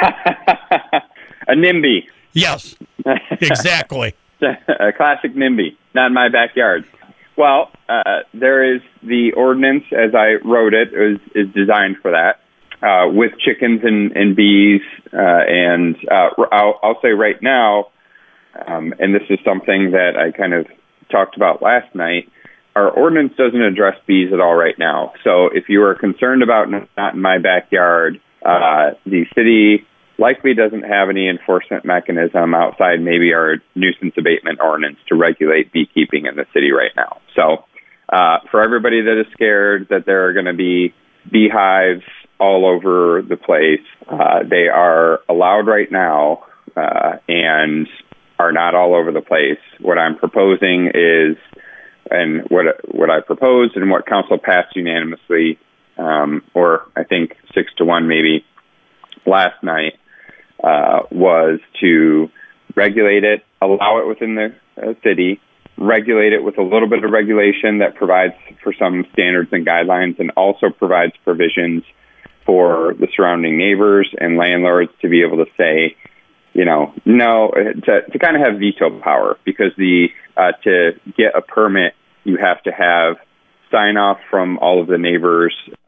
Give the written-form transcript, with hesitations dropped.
A NIMBY. Yes, exactly. A classic NIMBY, not in my backyard. Well, there is the ordinance, as I wrote it, is designed for that, with chickens and bees. And I'll say right now, and this is something that I kind of talked about last night, our ordinance doesn't address bees at all right now. So if you are concerned about not in my backyard, the city likely doesn't have any enforcement mechanism outside maybe our nuisance abatement ordinance to regulate beekeeping in the city right now. So for everybody that is scared that there are going to be beehives all over the place, they are allowed right now and are not all over the place. What I'm proposing is, and what I proposed and what council passed unanimously, or I think 6-1 maybe last night, was to regulate it, allow it within the city, regulate it with a little bit of regulation that provides for some standards and guidelines, and also provides provisions for the surrounding neighbors and landlords to be able to say, no, to kind of have veto power, because to get a permit, you have to have sign off from all of the neighbors